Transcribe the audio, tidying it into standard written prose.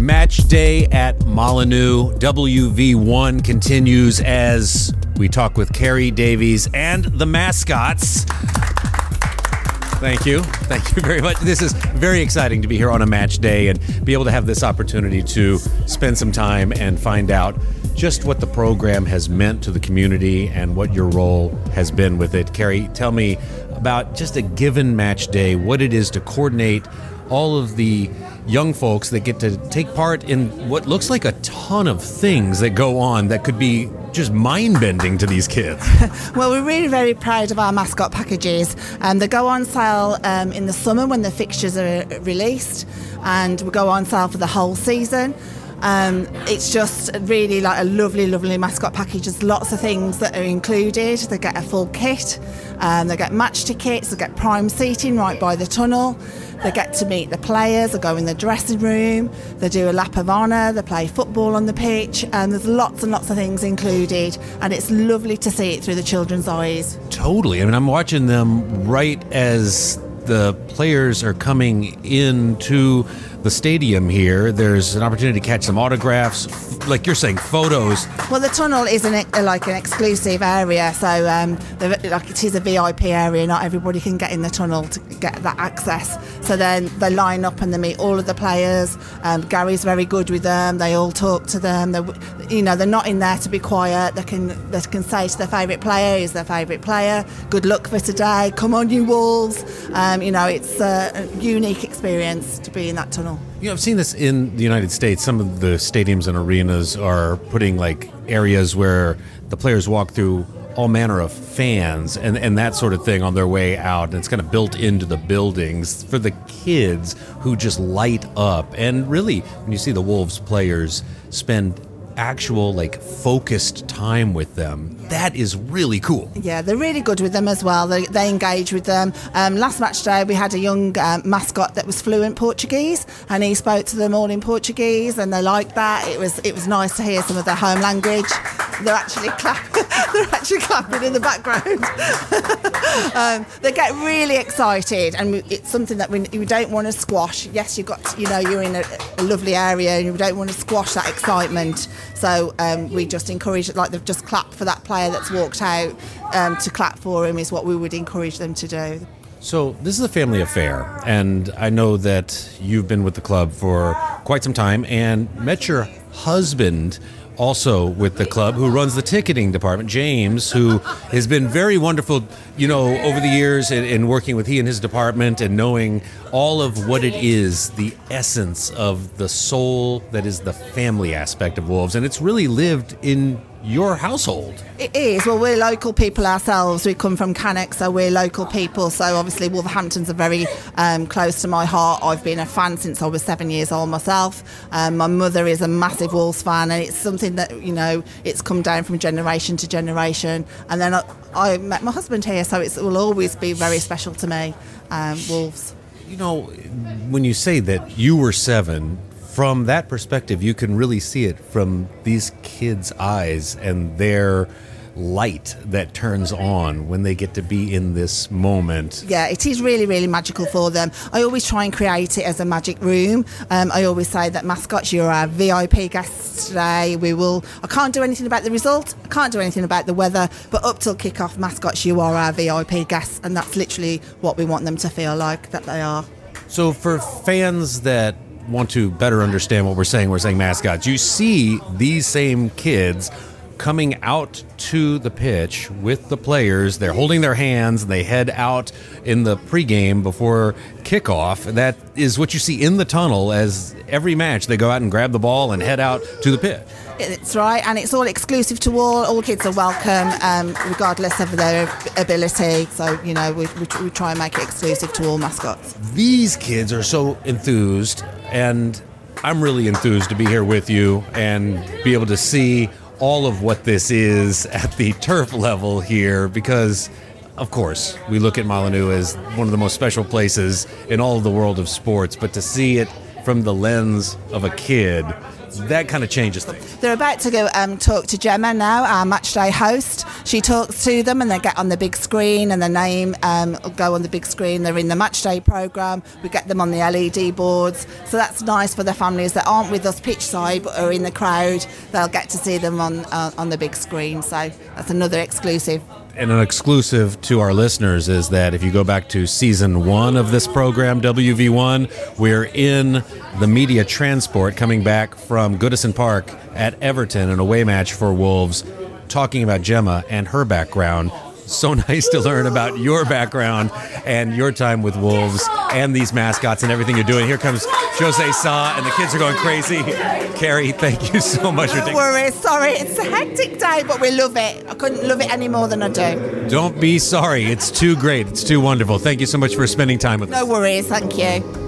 Match day at Molineux. WV1 continues as we talk with Carrie Davies and the mascots. Thank you. Thank you very much. This is very exciting to be here on a match day and be able to have this opportunity to spend some time and find out just what the program has meant to the community and what your role has been with it. Carrie, tell me about just a given match day, what it is to coordinate all of the young folks that get to take part in what looks like a ton of things that go on that could be just mind-bending to these kids. Well, we're really very proud of our mascot packages. They go on sale in the summer when the fixtures are released, and we go on sale for the whole season. It's just really like a lovely mascot package. There's lots of things that are included. They get a full kit, they get match tickets, they get prime seating right by the tunnel, they get to meet the players, they go in the dressing room, they do a lap of honour, they play football on the pitch, and there's lots and lots of things included, and it's lovely to see it through the children's eyes. Totally. I mean, I'm watching them right as the players are coming into the stadium here. There's an opportunity to catch some autographs, like you're saying, photos. Well, the tunnel is an exclusive area, so it is a VIP area. Not everybody can get in the tunnel to get that access. So then they line up and they meet all of the players. Gary's very good with them. They all talk to them. They're not in there to be quiet. They can say to their favourite player, "Who's their favourite player? Good luck for today. Come on, you Wolves." It's a unique experience to be in that tunnel. I've seen this in the United States. Some of the stadiums and arenas are putting like areas where the players walk through all manner of fans and that sort of thing on their way out. And it's kind of built into the buildings for the kids who just light up. And really, when you see the Wolves players spend actual focused time with them, that is really cool. Yeah, they're really good with them as well. They engage with them. Last match day we had a young mascot that was fluent Portuguese, and he spoke to them all in Portuguese, and they liked that. It was nice to hear some of their home language. They're actually clapping in the background. They get really excited, and it's something that we don't want to squash. Yes, you're in a lovely area, and you don't want to squash that excitement. So we just encourage, they've just clapped for that player that's walked out. To clap for him is what we would encourage them to do. So this is a family affair, and I know that you've been with the club for quite some time and met your husband also with the club, who runs the ticketing department, James, who has been very wonderful, over the years in working with he and his department and knowing all of what it is, the essence of the soul that is the family aspect of Wolves. And it's really lived in your household. It is. Well, we're local people ourselves. We come from Cannock, so we're local people. So obviously Wolverhampton's are very close to my heart. I've been a fan since I was 7 years old myself. My mother is a massive Wolves fan, and it's something that, it's come down from generation to generation. And then I met my husband here, so it will always be very special to me, Wolves. When you say that you were 7, from that perspective, you can really see it from these kids' eyes and their light that turns on when they get to be in this moment. Yeah, it is really, really magical for them. I always try and create it as a magic room. I always say that mascots, you're our VIP guests today. I can't do anything about the result, I can't do anything about the weather, but up till kick-off, mascots, you are our VIP guests, and that's literally what we want them to feel like that they are. So for fans that want to better understand what we're saying mascots, you see these same kids coming out to the pitch with the players. They're holding their hands and they head out in the pregame before kickoff. That is what you see in the tunnel as every match they go out and grab the ball and head out to the pitch. It's right, and it's all exclusive to all kids are welcome, regardless of their ability. So, we try and make it exclusive to all mascots. These kids are so enthused, and I'm really enthused to be here with you and be able to see all of what this is at the turf level here, because, of course, we look at Molineux as one of the most special places in all of the world of sports, but to see it from the lens of a kid, that kind of changes things. They're about to go talk to Gemma now, our matchday host. She talks to them and they get on the big screen and the name will go on the big screen. They're in the matchday programme. We get them on the LED boards. So that's nice for the families that aren't with us pitch side but are in the crowd. They'll get to see them on the big screen. So that's another exclusive. And an exclusive to our listeners is that if you go back to season 1 of this program, WV1, we're in the media transport coming back from Goodison Park at Everton, an away match for Wolves, talking about Gemma and her background. So nice to learn about your background and your time with Wolves and these mascots and everything you're doing. Here comes Jose Sa, and the kids are going crazy. Carrie, thank you so much for taking... Don't worry, sorry, it's a hectic day, but we love it. I couldn't love it any more than I do. Don't be sorry. It's too great. It's too wonderful. Thank you so much for spending time with us. No worries, thank you.